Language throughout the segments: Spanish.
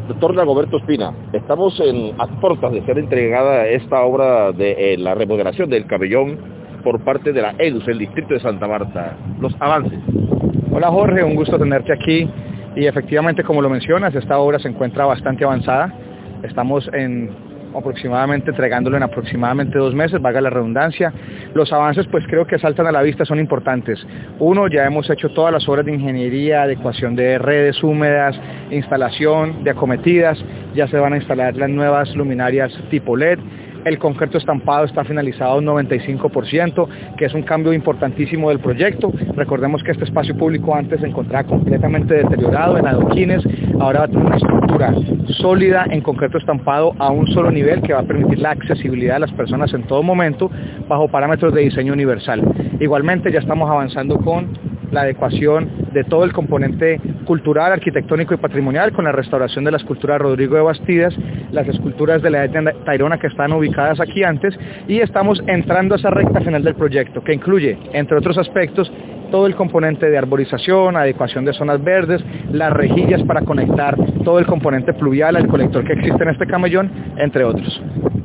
Doctor Dagoberto Espina, estamos a puertas de ser entregada esta obra de la remodelación del camellón por parte de la EDUS, el distrito de Santa Marta. Los avances. Hola Jorge, un gusto tenerte aquí y efectivamente, como lo mencionas, esta obra se encuentra bastante avanzada. Estamos entregándolo en aproximadamente 2 meses, valga la redundancia. Los avances pues creo que saltan a la vista, son importantes. Uno, ya hemos hecho todas las obras de ingeniería, adecuación de redes húmedas, instalación de acometidas, ya se van a instalar las nuevas luminarias tipo LED. El concreto estampado está finalizado a un 95%, que es un cambio importantísimo del proyecto. Recordemos que este espacio público antes se encontraba completamente deteriorado en adoquines, ahora va a tener una estructura sólida en concreto estampado a un solo nivel que va a permitir la accesibilidad a las personas en todo momento bajo parámetros de diseño universal. Igualmente ya estamos avanzando con la adecuación de todo el componente cultural, arquitectónico y patrimonial con la restauración de la escultura Rodrigo de Bastidas, las esculturas de la etnia Tairona que están ubicadas aquí antes, y estamos entrando a esa recta final del proyecto que incluye, entre otros aspectos, todo el componente de arborización, adecuación de zonas verdes, las rejillas para conectar todo el componente pluvial al colector que existe en este camellón, entre otros.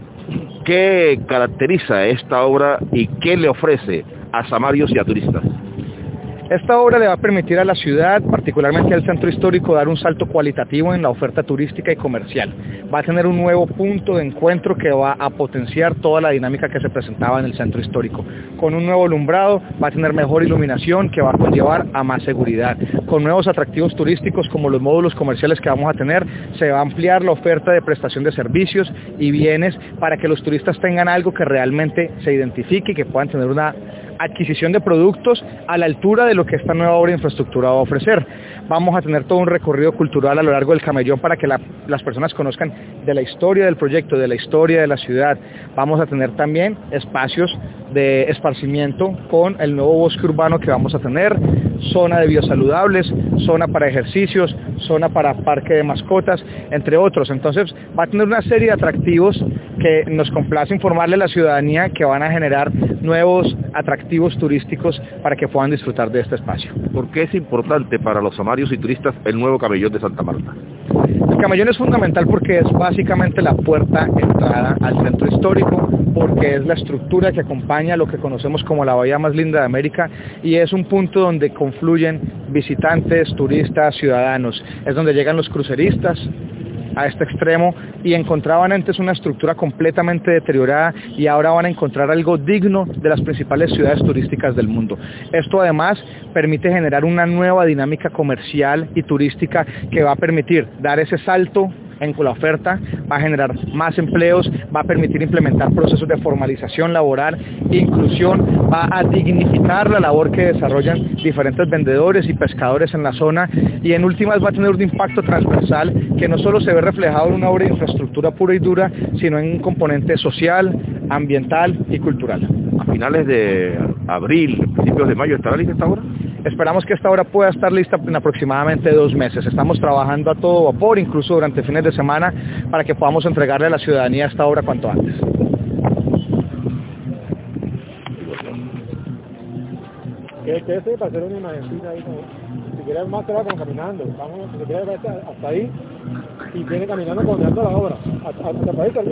¿Qué caracteriza esta obra y qué le ofrece a samarios y a turistas? Esta obra le va a permitir a la ciudad, particularmente al centro histórico, dar un salto cualitativo en la oferta turística y comercial. Va a tener un nuevo punto de encuentro que va a potenciar toda la dinámica que se presentaba en el centro histórico. Con un nuevo alumbrado, va a tener mejor iluminación que va a conllevar a más seguridad. Con nuevos atractivos turísticos como los módulos comerciales que vamos a tener, se va a ampliar la oferta de prestación de servicios y bienes para que los turistas tengan algo que realmente se identifique y que puedan tener una adquisición de productos a la altura de lo que esta nueva obra de infraestructura va a ofrecer. Vamos a tener todo un recorrido cultural a lo largo del camellón para que las personas conozcan de la historia del proyecto, de la historia de la ciudad. Vamos a tener también espacios de esparcimiento con el nuevo bosque urbano que vamos a tener, zona de biosaludables, zona para ejercicios, zona para parque de mascotas, entre otros. Entonces va a tener una serie de atractivos que nos complace informarle a la ciudadanía que van a generar nuevos atractivos turísticos para que puedan disfrutar de este espacio. ¿Por qué es importante para los samarios y turistas el nuevo camellón de Santa Marta? El camellón es fundamental porque es básicamente la puerta entrada al centro histórico, porque es la estructura que acompaña lo que conocemos como la bahía más linda de América y es un punto donde confluyen visitantes, turistas, ciudadanos. Es donde llegan los cruceristas a este extremo y encontraban antes una estructura completamente deteriorada y ahora van a encontrar algo digno de las principales ciudades turísticas del mundo. Esto además permite generar una nueva dinámica comercial y turística que va a permitir dar ese salto en la oferta, va a generar más empleos, va a permitir implementar procesos de formalización laboral, inclusión, va a dignificar la labor que desarrollan diferentes vendedores y pescadores en la zona y en últimas va a tener un impacto transversal que no solo se ve reflejado en una obra de infraestructura pura y dura, sino en un componente social, ambiental y cultural. A finales de abril, principios de mayo, ¿estará lista esta obra? Esperamos que esta obra pueda estar lista en aproximadamente 2 meses. Estamos trabajando a todo vapor, incluso durante fines de semana, para que podamos entregarle a la ciudadanía esta obra cuanto antes. ¿Qué para hacer una imagencita ahí? Si quieres más te va como caminando. Vamos, si quieres hasta ahí y viene caminando controlando la obra. Hasta